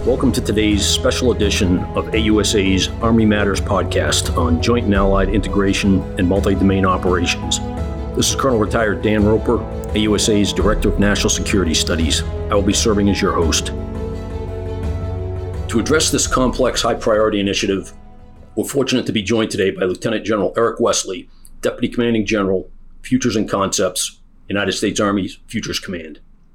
Welcome to today's special edition of AUSA's Army Matters podcast on joint and allied integration and multi-domain operations. This is Colonel Retired Dan Roper, AUSA's Director of National Security Studies. I will be serving as your host. To address this complex, high-priority initiative, we're fortunate to be joined today by Lieutenant General Eric Wesley, Deputy Commanding General, Futures and Concepts, United States Army Futures Command.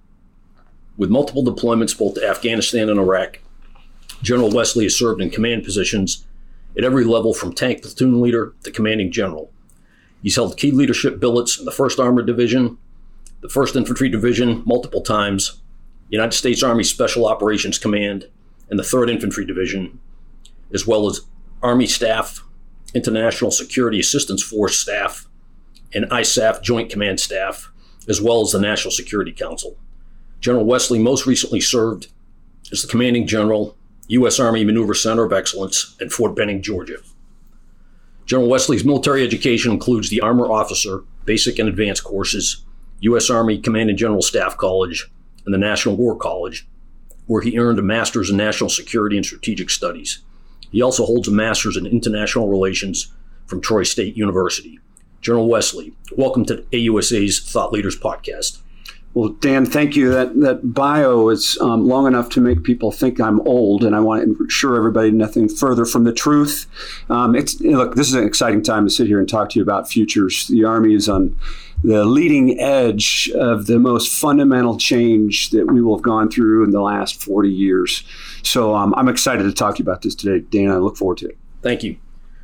With multiple deployments both to Afghanistan and Iraq, General Wesley has served in command positions at every level from tank platoon leader to commanding general. He's held key leadership billets in the 1st Armored Division, the 1st Infantry Division multiple times, United States Army Special Operations Command, and the 3rd Infantry Division, as well as Army Staff, International Security Assistance Force staff, and ISAF Joint Command staff, as well as the National Security Council. General Wesley most recently served as the Commanding General, U.S. Army Maneuver Center of Excellence at Fort Benning, Georgia. General Wesley's military education includes the Armor Officer, Basic and Advanced courses, U.S. Army Command and General Staff College, and the National War College, where he earned a Master's in National Security and Strategic Studies. He also holds a Master's in International Relations from Troy State University. General Wesley, welcome to AUSA's Thought Leaders Podcast. Well, Dan, thank you. That bio is long enough to make people think I'm old, and I want to ensure everybody nothing further from the truth. Look, this is an exciting time to sit here and talk to you about futures. The Army is on the leading edge of the most fundamental change that we will have gone through in the last 40 years. So I'm excited to talk to you about this today, Dan. I look forward to it. Thank you.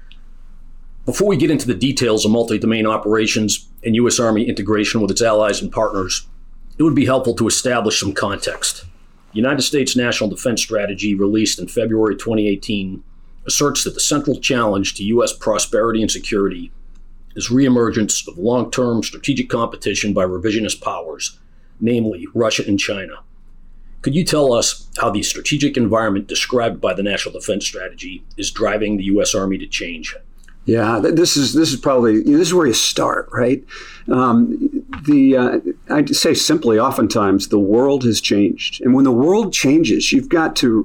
Before we get into the details of multi-domain operations and U.S. Army integration with its allies and partners, it would be helpful to establish some context. The United States National Defense Strategy, released in February 2018, asserts that the central challenge to U.S. prosperity and security is reemergence of long-term strategic competition by revisionist powers, namely Russia and China. Could you tell us how the strategic environment described by the National Defense Strategy is driving the U.S. Army to change? Yeah, this is probably, this is where you start, right? I'd say simply, oftentimes the world has changed, and when the world changes, you've got to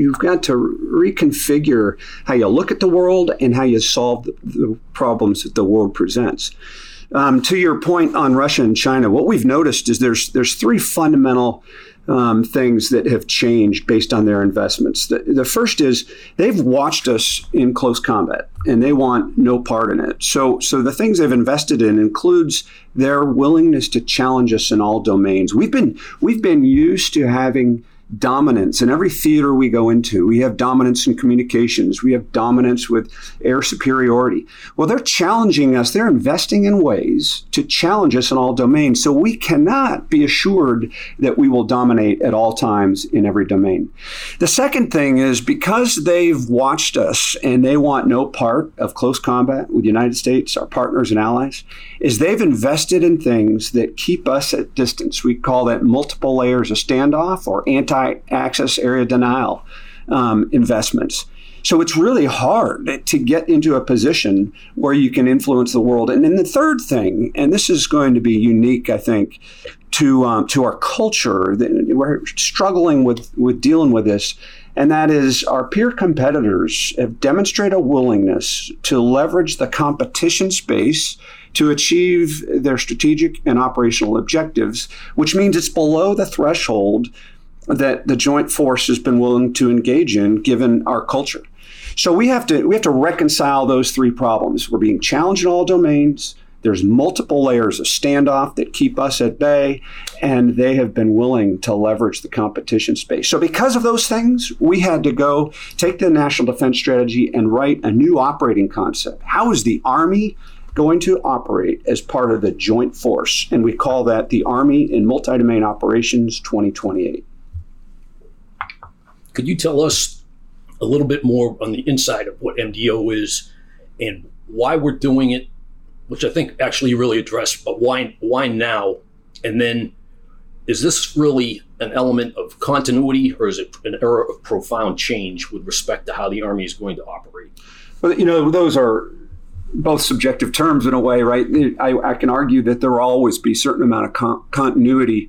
reconfigure how you look at the world and how you solve the problems that the world presents. To your point on Russia and China, what we've noticed is there's three fundamental things that have changed based on their investments. The first is they've watched us in close combat, and they want no part in it. So the things they've invested in includes their willingness to challenge us in all domains. We've been used to having dominance in every theater we go into. We have dominance in communications. We have dominance with air superiority. Well, they're challenging us. They're investing in ways to challenge us in all domains. So we cannot be assured that we will dominate at all times in every domain. The second thing is because they've watched us and they want no part of close combat with the United States, our partners and allies, is they've invested in things that keep us at distance. We call that multiple layers of standoff or anti-access area denial investments. So it's really hard to get into a position where you can influence the world. And then the third thing, and this is going to be unique, I think, to our culture, we're struggling with dealing with this, and that is our peer competitors have demonstrated a willingness to leverage the competition space to achieve their strategic and operational objectives, which means it's below the threshold that the joint force has been willing to engage in given our culture. So we have to reconcile those three problems. We're being challenged in all domains. There's multiple layers of standoff that keep us at bay, and they have been willing to leverage the competition space. So because of those things, we had to go take the National Defense Strategy and write a new operating concept. How is the Army going to operate as part of the joint force? And we call that the Army in Multi-Domain Operations 2028. Could you tell us a little bit more on the inside of what MDO is and why we're doing it, which I think actually you really addressed, but why now? And then is this really an element of continuity, or is it an era of profound change with respect to how the Army is going to operate? Well, those are both subjective terms in a way, right? I can argue that there will always be a certain amount of continuity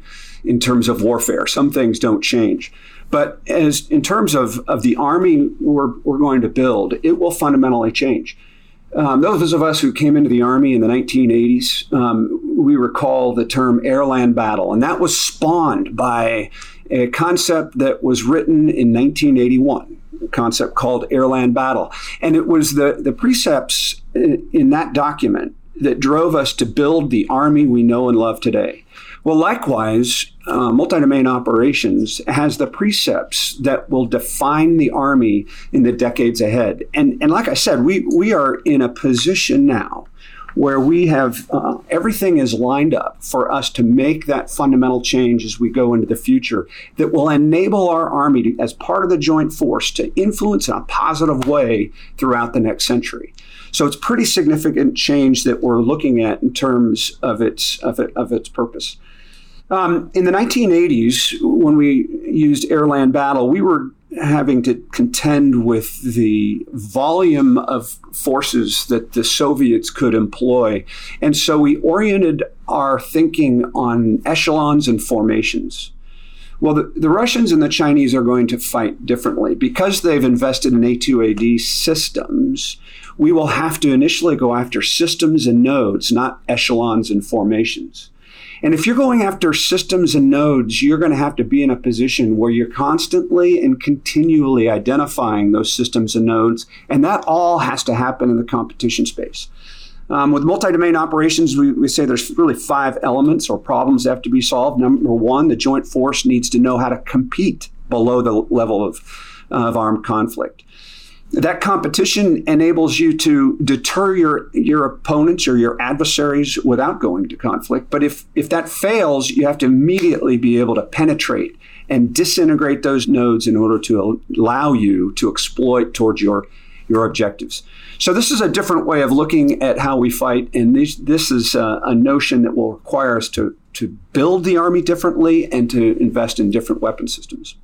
in terms of warfare. Some things don't change. But as in terms of the Army we're going to build, it will fundamentally change. Those of us who came into the Army in the 1980s, we recall the term air-land battle, and that was spawned by a concept that was written in 1981, a concept called air-land battle. And it was the precepts in that document that drove us to build the Army we know and love today. Well, likewise, multi-domain operations has the precepts that will define the Army in the decades ahead. And like I said, we are in a position now where we have everything is lined up for us to make that fundamental change as we go into the future that will enable our Army to, as part of the joint force, to influence in a positive way throughout the next century. So it's pretty significant change that we're looking at in terms of its purpose. In the 1980s, when we used air-land battle, we were having to contend with the volume of forces that the Soviets could employ. And so we oriented our thinking on echelons and formations. Well, the Russians and the Chinese are going to fight differently. Because they've invested in A2AD systems, we will have to initially go after systems and nodes, not echelons and formations. And if you're going after systems and nodes, you're going to have to be in a position where you're constantly and continually identifying those systems and nodes, and that all has to happen in the competition space. With multi-domain operations, we say there's really 5 elements or problems that have to be solved. Number 1, the joint force needs to know how to compete below the level of armed conflict. That competition enables you to deter your opponents or your adversaries without going to conflict. But if that fails, you have to immediately be able to penetrate and disintegrate those nodes in order to allow you to exploit towards your objectives. So this is a different way of looking at how we fight, and this is a notion that will require us to build the Army differently and to invest in different weapon systems.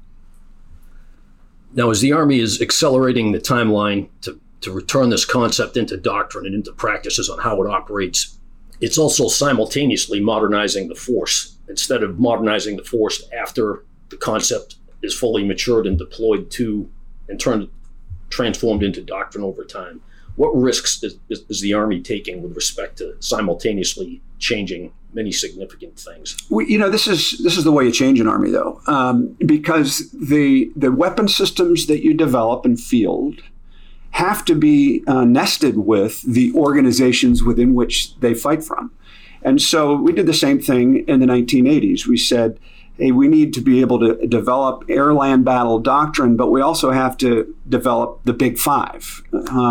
Now, as the Army is accelerating the timeline to return this concept into doctrine and into practices on how it operates, it's also simultaneously modernizing the force. Instead of modernizing the force after the concept is fully matured and deployed to and transformed into doctrine over time, what risks is the Army taking with respect to simultaneously changing many significant things? This is the way you change an Army, though, because the weapon systems that you develop and field have to be nested with the organizations within which they fight from. And so we did the same thing in the 1980s. We said, hey, we need to be able to develop air-land battle doctrine, but we also have to develop the Big Five.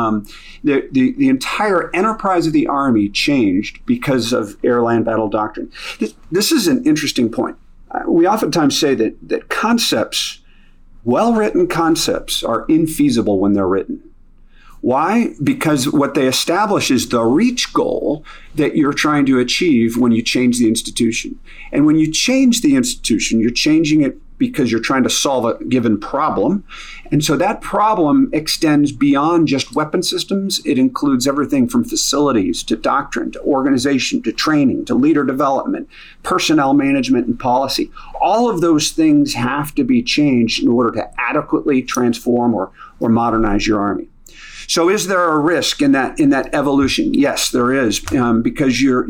The entire enterprise of the Army changed because of air-land battle doctrine. This is an interesting point. We oftentimes say that concepts, well-written concepts, are infeasible when they're written. Why? Because what they establish is the reach goal that you're trying to achieve when you change the institution. And when you change the institution, you're changing it because you're trying to solve a given problem. And so that problem extends beyond just weapon systems. It includes everything from facilities to doctrine to organization to training to leader development, personnel management, and policy. All of those things have to be changed in order to adequately transform or modernize your Army. So is there a risk in that evolution? Yes, there is, because you're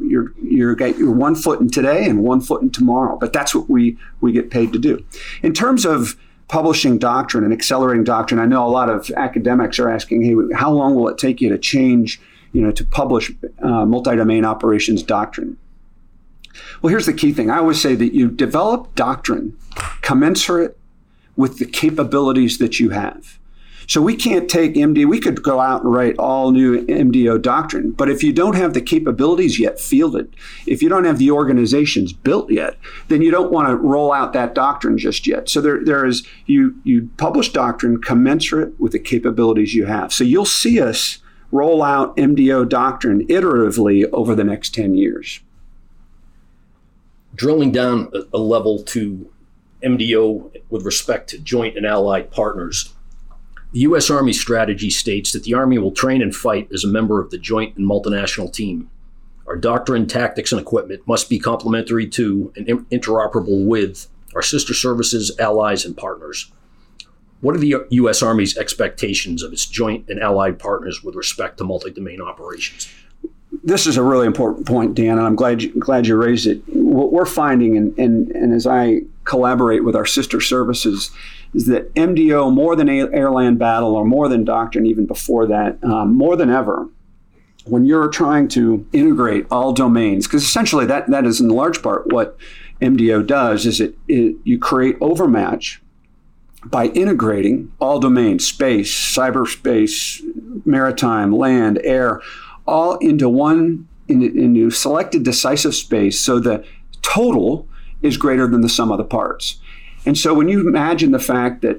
1 foot in today and 1 foot in tomorrow. But that's what we get paid to do. In terms of publishing doctrine and accelerating doctrine, I know a lot of academics are asking, hey, how long will it take you to change, to publish multi-domain operations doctrine? Well, here's the key thing. I always say that you develop doctrine commensurate with the capabilities that you have. So we can't take MD, we could go out and write all new MDO doctrine, but if you don't have the capabilities yet fielded, if you don't have the organizations built yet, then you don't want to roll out that doctrine just yet. So there is, you publish doctrine commensurate with the capabilities you have. So you'll see us roll out MDO doctrine iteratively over the next 10 years. Drilling down a level to MDO with respect to joint and allied partners, the U.S. Army strategy states that the Army will train and fight as a member of the joint and multinational team. Our doctrine, tactics, and equipment must be complementary to and interoperable with our sister services, allies, and partners. What are the U.S. Army's expectations of its joint and allied partners with respect to multi-domain operations? This is a really important point, Dan, and I'm glad you raised it. What we're finding, and as I collaborate with our sister services, is that MDO, more than air-land battle or more than doctrine, even before that, more than ever, when you're trying to integrate all domains, because essentially that is in large part what MDO does, is you create overmatch by integrating all domains, space, cyberspace, maritime, land, air, all into one, into selected decisive space, so the total is greater than the sum of the parts. And so when you imagine the fact that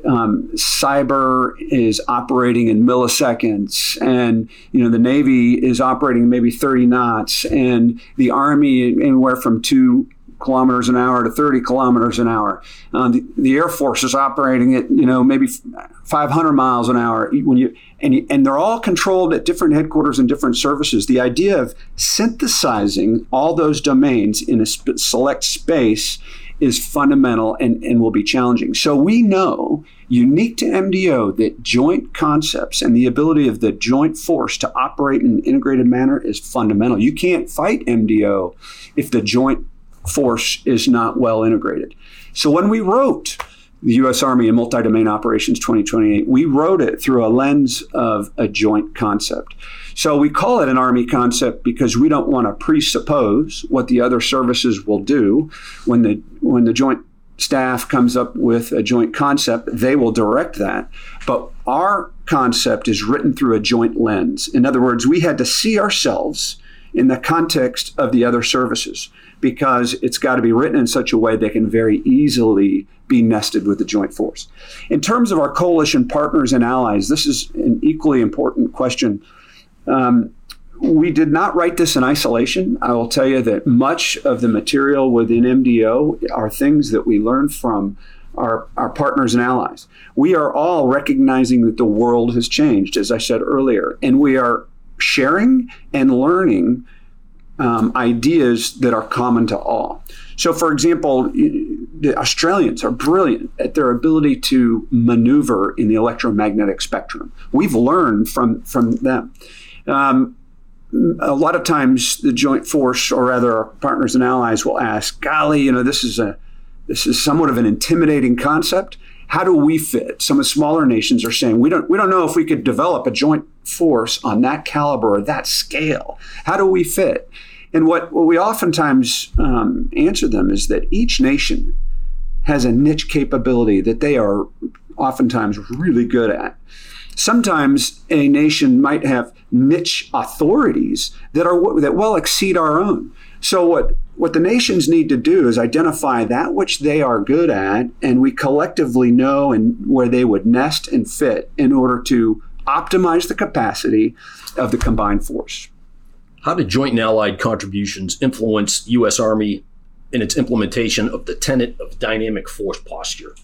cyber is operating in milliseconds, and the Navy is operating maybe 30 knots, and the Army anywhere from 2 kilometers an hour to 30 kilometers an hour, the Air Force is operating at maybe 500 miles an hour. And they're all controlled at different headquarters and different services. The idea of synthesizing all those domains in a select space is fundamental and will be challenging. So we know, unique to MDO, that joint concepts and the ability of the joint force to operate in an integrated manner is fundamental. You can't fight MDO if the joint force is not well integrated. So when we wrote the U.S. Army and Multi-Domain Operations 2028, we wrote it through a lens of a joint concept. So we call it an Army concept because we don't want to presuppose what the other services will do. When the joint staff comes up with a joint concept, they will direct that. But our concept is written through a joint lens. In other words, we had to see ourselves in the context of the other services, because it's got to be written in such a way they can very easily be nested with the joint force. In terms of our coalition partners and allies, this is an equally important question. We did not write this in isolation. I will tell you that much of the material within MDO are things that we learned from our partners and allies. We are all recognizing that the world has changed, as I said earlier, and we are sharing and learning ideas that are common to all. So, for example, the Australians are brilliant at their ability to maneuver in the electromagnetic spectrum. We've learned from them. A lot of times the joint force, or rather our partners and allies, will ask, golly, this is somewhat of an intimidating concept. How do we fit? Some of the smaller nations are saying, we don't know if we could develop a joint force on that caliber or that scale. How do we fit? And what we oftentimes answer them is that each nation has a niche capability that they are oftentimes really good at. Sometimes a nation might have niche authorities that well exceed our own. So what the nations need to do is identify that which they are good at, and we collectively know and where they would nest and fit in order to optimize the capacity of the combined force. How did joint and allied contributions influence U.S. Army in its implementation of the tenet of dynamic force posture?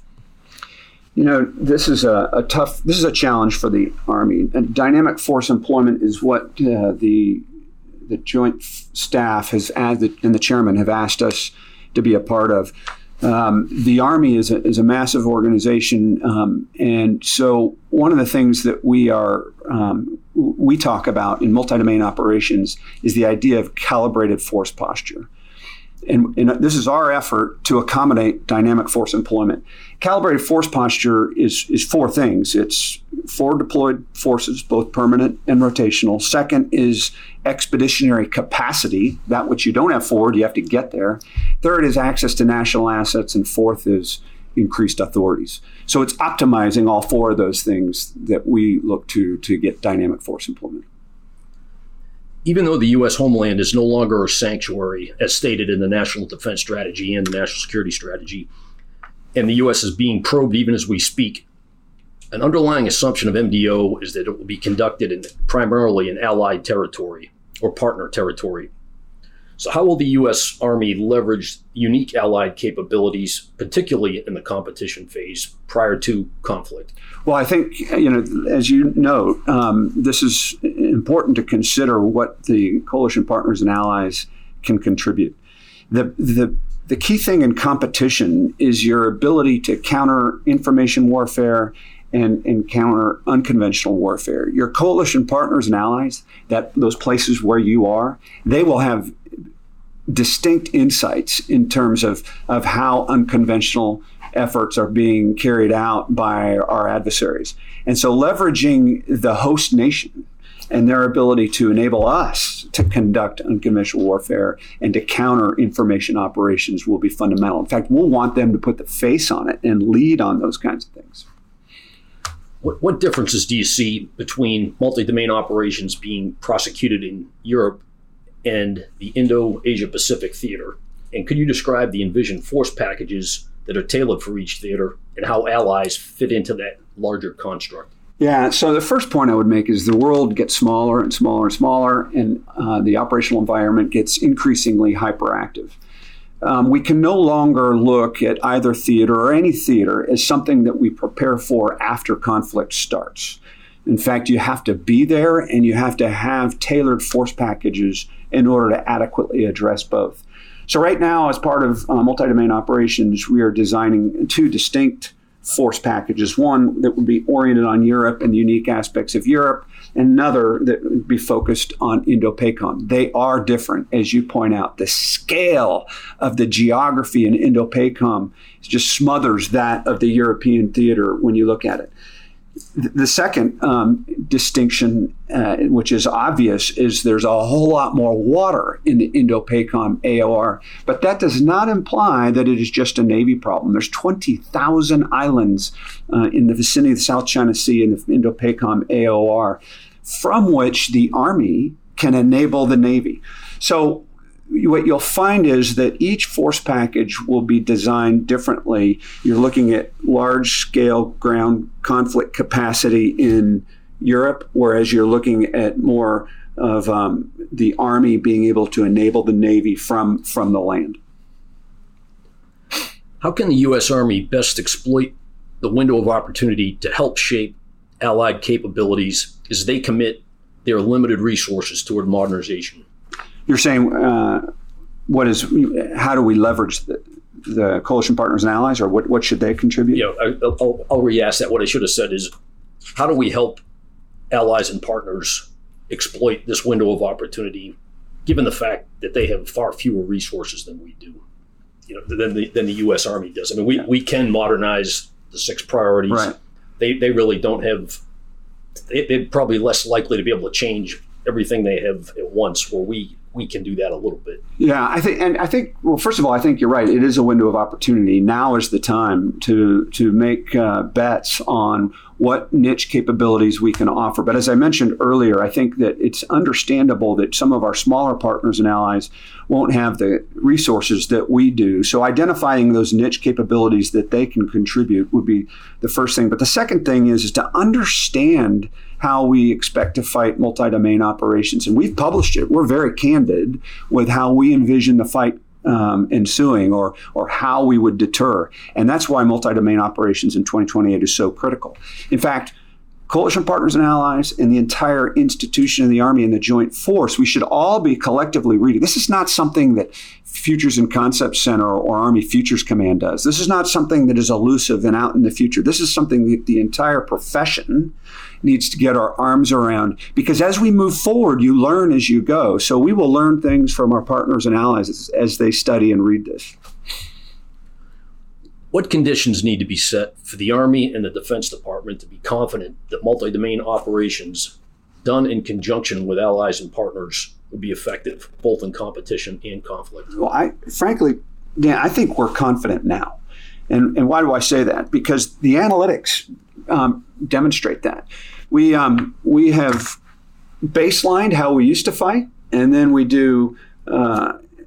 This is a challenge for the Army. And dynamic force employment is what the Joint Staff and the chairman have asked us to be a part of. The Army is a massive organization, and so one of the things that we talk about in multi-domain operations is the idea of calibrated force posture. And this is our effort to accommodate dynamic force employment. Calibrated force posture is 4 things. It's forward deployed forces, both permanent and rotational. Second is expeditionary capacity, that which you don't have forward, you have to get there. Third is access to national assets. And fourth is increased authorities. So it's optimizing all 4 of those things that we look to get dynamic force employment. Even though the U.S. homeland is no longer a sanctuary, as stated in the National Defense Strategy and the National Security Strategy, and the U.S. is being probed even as we speak, an underlying assumption of MDO is that it will be conducted primarily in allied territory or partner territory. So how will the U.S. Army leverage unique allied capabilities, particularly in the competition phase prior to conflict? Well, I think, as you know, this is important to consider what the coalition partners and allies can contribute. The key thing in competition is your ability to counter information warfare and counter unconventional warfare. Your coalition partners and allies, those places where you are, they will have distinct insights in terms of how unconventional efforts are being carried out by our adversaries. And so leveraging the host nation and their ability to enable us to conduct unconventional warfare and to counter information operations will be fundamental. In fact, we'll want them to put the face on it and lead on those kinds of things. What differences do you see between multi-domain operations being prosecuted in Europe and the Indo-Asia-Pacific theater? And could you describe the envisioned force packages that are tailored for each theater and how allies fit into that larger construct? Yeah, so the first point I would make is the world gets smaller and smaller and smaller, and the operational environment gets increasingly hyperactive. We can no longer look at either theater or any theater as something that we prepare for after conflict starts. In fact, you have to be there and you have to have tailored force packages in order to adequately address both. So right now, as part of multi-domain operations, we are designing two distinct force packages. One that would be oriented on Europe and the unique aspects of Europe, and another that would be focused on Indo-PACOM. They are different, as you point out. The scale of the geography in Indo-PACOM just smothers that of the European theater when you look at it. The second distinction, which is obvious, is there's a whole lot more water in the Indo-PACOM AOR, but that does not imply that it is just a Navy problem. There's 20,000 islands in the vicinity of the South China Sea in the Indo-PACOM AOR, from which the Army can enable the Navy. So what you'll find is that each force package will be designed differently. You're looking at large-scale ground conflict capacity in Europe, whereas you're looking at more of the Army being able to enable the Navy from the land. How can the U.S. Army best exploit the window of opportunity to help shape allied capabilities as they commit their limited resources toward modernization? You're saying how do we leverage the coalition partners and allies, or what should they contribute? Yeah, I'll re-ask that. What I should have said is, how do we help allies and partners exploit this window of opportunity, given the fact that they have far fewer resources than we do, than the U.S. Army does? I mean, we can modernize the 6 priorities. Right. They really don't have. They're probably less likely to be able to change everything they have at once, where we can do that a little bit. Yeah, I think. Well, first of all, I think you're right. It is a window of opportunity. Now is the time to make bets on what niche capabilities we can offer. But as I mentioned earlier, I think that it's understandable that some of our smaller partners and allies won't have the resources that we do. So identifying those niche capabilities that they can contribute would be the first thing. But the second thing is to understand how we expect to fight multi-domain operations. And we've published it. We're very candid with how we envision the fight ensuing, or how we would deter. And that's why multi-domain operations in 2028 is so critical. In fact, coalition partners and allies and the entire institution of the Army and the Joint Force, we should all be collectively reading. This is not something that Futures and Concept Center or Army Futures Command does. This is not something that is elusive and out in the future. This is something that the entire profession needs to get our arms around, because as we move forward, you learn as you go. So we will learn things from our partners and allies as they study and read this. What conditions need to be set for the Army and the Defense Department to be confident that multi-domain operations done in conjunction with allies and partners will be effective, both in competition and conflict? Well, frankly, Dan, I think we're confident now. And why do I say that? Because the analytics demonstrate that. We have baselined how we used to fight, and then we do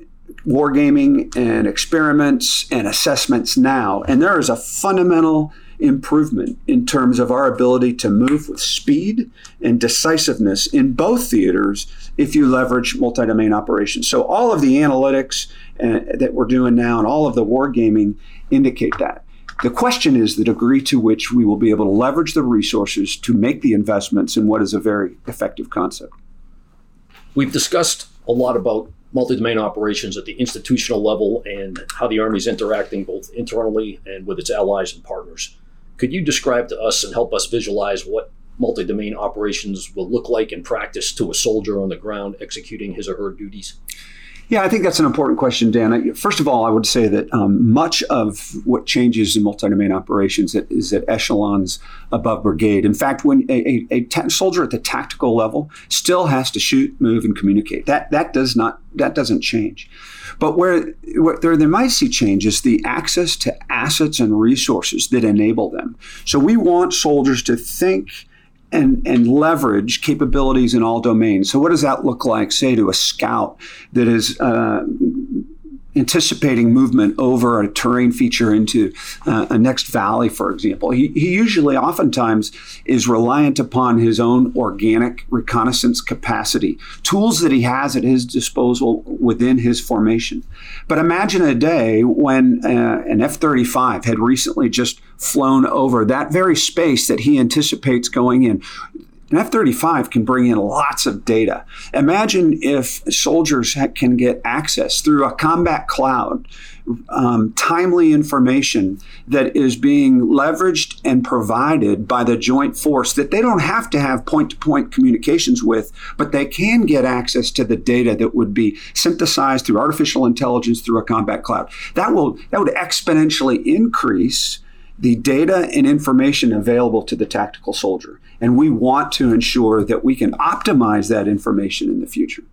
wargaming and experiments and assessments now. And there is a fundamental improvement in terms of our ability to move with speed and decisiveness in both theaters if you leverage multi-domain operations. So all of the analytics that we're doing now and all of the wargaming indicate that. The question is the degree to which we will be able to leverage the resources to make the investments in what is a very effective concept. We've discussed a lot about multi-domain operations at the institutional level and how the Army is interacting both internally and with its allies and partners. Could you describe to us and help us visualize what multi-domain operations will look like in practice to a soldier on the ground executing his or her duties? Yeah, I think that's an important question, Dan. First of all, I would say that much of what changes in multi-domain operations is at echelons above brigade. In fact, when a soldier at the tactical level still has to shoot, move, and communicate, that doesn't change. But where they might see change is the access to assets and resources that enable them. So we want soldiers to think and leverage capabilities in all domains. So what does that look like, say, to a scout that is anticipating movement over a terrain feature into a next valley, for example? He usually, oftentimes, is reliant upon his own organic reconnaissance capacity, tools that he has at his disposal within his formation. But imagine a day when an F-35 had recently just flown over that very space that he anticipates going in. An F-35 can bring in lots of data. Imagine if soldiers can get access through a combat cloud, timely information that is being leveraged and provided by the joint force that they don't have to have point-to-point communications with, but they can get access to the data that would be synthesized through artificial intelligence through a combat cloud. That would exponentially increase the data and information available to the tactical soldier. And we want to ensure that we can optimize that information in the future.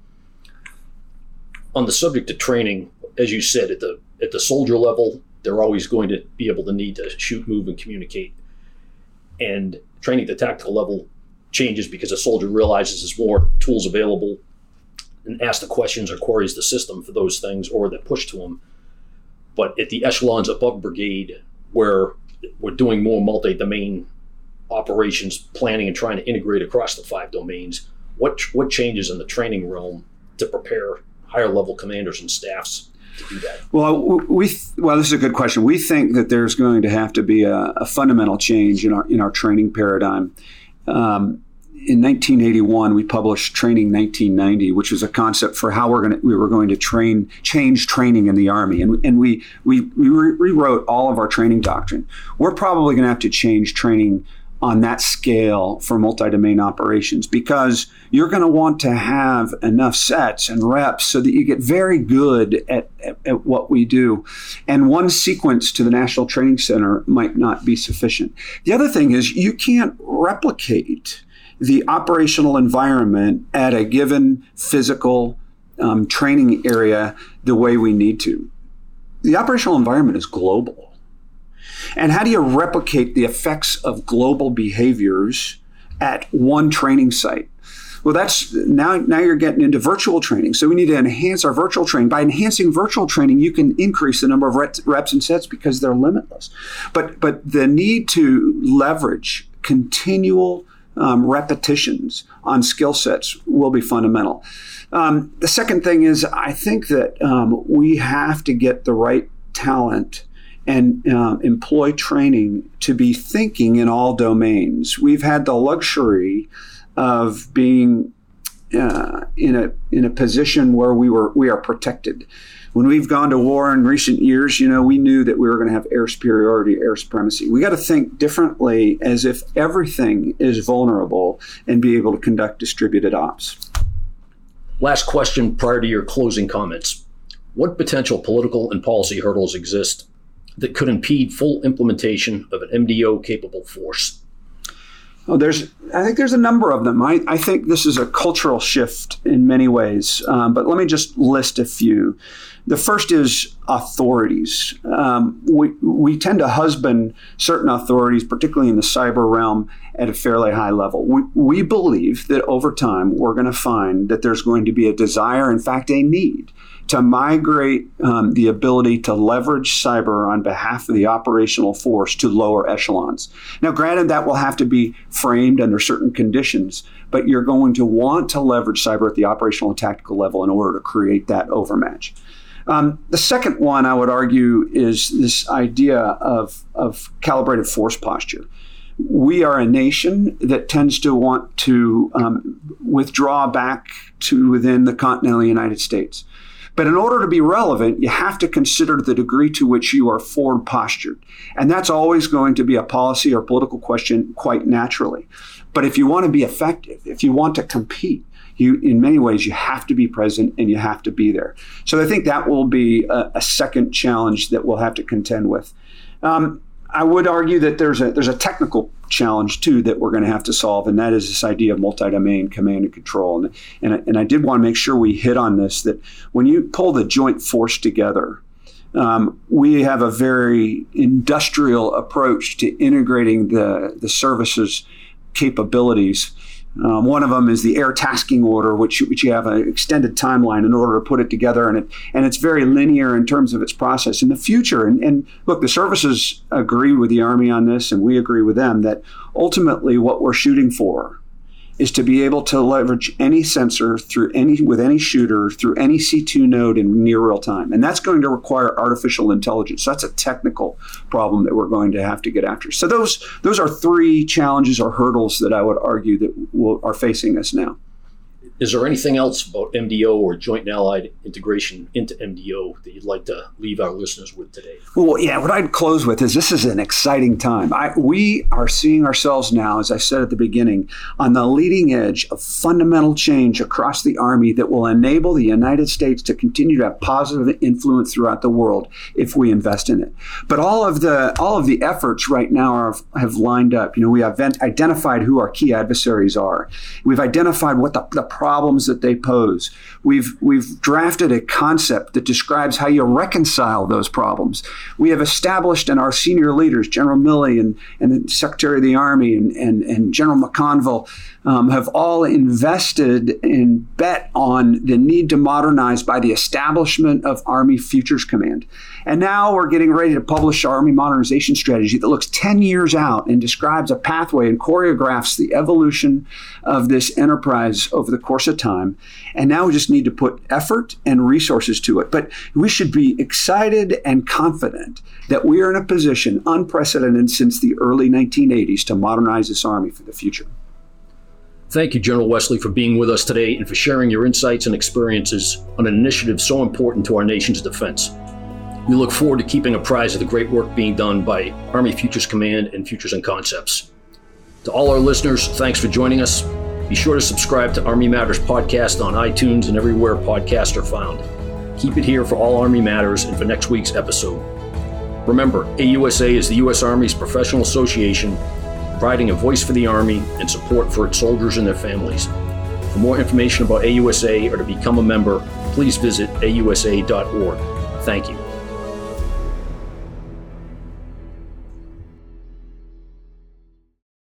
On the subject of training, as you said, at the soldier level, they're always going to be able to need to shoot, move, and communicate. And training at the tactical level changes because a soldier realizes there's more tools available and asks the questions or queries the system for those things or that push to them. But at the echelons above brigade, where we're doing more multi-domain operations planning and trying to integrate across the 5 domains, what changes in the training realm to prepare higher level commanders and staffs to do that? Well, this is a good question. We think that there's going to have to be a fundamental change in our training paradigm. In 1981, we published Training 1990, which was a concept for how we were going to change training in the Army, and we rewrote all of our training doctrine. We're probably going to have to change training on that scale for multi-domain operations because you're going to want to have enough sets and reps so that you get very good at what we do. And one sequence to the National Training Center might not be sufficient. The other thing is you can't replicate the operational environment at a given physical training area the way we need to. The operational environment is global. And how do you replicate the effects of global behaviors at one training site? Well, that's now you're getting into virtual training. So we need to enhance our virtual training. By enhancing virtual training, you can increase the number of reps and sets because they're limitless. But the need to leverage continual repetitions on skill sets will be fundamental. The second thing is I think that we have to get the right talent and employ training to be thinking in all domains. We've had the luxury of being in a position where we are protected. When we've gone to war in recent years, we knew that we were going to have air superiority, air supremacy. We got to think differently as if everything is vulnerable and be able to conduct distributed ops. Last question prior to your closing comments. What potential political and policy hurdles exist that could impede full implementation of an MDO-capable force? Oh, I think there's a number of them. I think this is a cultural shift in many ways, but let me just list a few. The first is authorities. We tend to husband certain authorities, particularly in the cyber realm, at a fairly high level. We believe that over time we're going to find that there's going to be a desire, in fact, a need, to migrate the ability to leverage cyber on behalf of the operational force to lower echelons. Now, granted, that will have to be framed under certain conditions, but you're going to want to leverage cyber at the operational and tactical level in order to create that overmatch. The second one, I would argue, is this idea of calibrated force posture. We are a nation that tends to want to withdraw back to within the continental United States. But in order to be relevant, you have to consider the degree to which you are forward postured. And that's always going to be a policy or political question quite naturally. But if you want to be effective, if you want to compete, in many ways, you have to be present and you have to be there. So I think that will be a second challenge that we'll have to contend with. I would argue that there's a technical challenge too that we're going to have to solve, and that is this idea of multi-domain command and control. And I did want to make sure we hit on this, that when you pull the joint force together, we have a very industrial approach to integrating the services capabilities. One of them is the air tasking order, which you have an extended timeline in order to put it together, and it's very linear in terms of its process. In the future, and look, the services agree with the Army on this, and we agree with them, that ultimately what we're shooting for is to be able to leverage any sensor with any shooter through any C2 node in near real time. And that's going to require artificial intelligence. So that's a technical problem that we're going to have to get after. So those are three challenges or hurdles that I would argue that are facing us now. Is there anything else about MDO or Joint and Allied integration into MDO that you'd like to leave our listeners with today? Well, yeah, what I'd close with is this is an exciting time. We are seeing ourselves now, as I said at the beginning, on the leading edge of fundamental change across the Army that will enable the United States to continue to have positive influence throughout the world if we invest in it. But all of the efforts right now have lined up. We have identified who our key adversaries are. We've identified what the problems that they pose. We've drafted a concept that describes how you reconcile those problems. We have established, and our senior leaders, General Milley and the Secretary of the Army and General McConville, have all invested and bet on the need to modernize by the establishment of Army Futures Command. And now we're getting ready to publish our Army modernization strategy that looks 10 years out and describes a pathway and choreographs the evolution of this enterprise over the course of time. And now we just need to put effort and resources to it. But we should be excited and confident that we are in a position unprecedented since the early 1980s to modernize this Army for the future. Thank you, General Wesley, for being with us today and for sharing your insights and experiences on an initiative so important to our nation's defense. We look forward to keeping apprised of the great work being done by Army Futures Command and Futures and Concepts. To all our listeners, thanks for joining us. Be sure to subscribe to Army Matters podcast on iTunes and everywhere podcasts are found. Keep it here for all Army Matters and for next week's episode. Remember, AUSA is the U.S. Army's professional association, providing a voice for the Army and support for its soldiers and their families. For more information about AUSA or to become a member, please visit ausa.org. Thank you.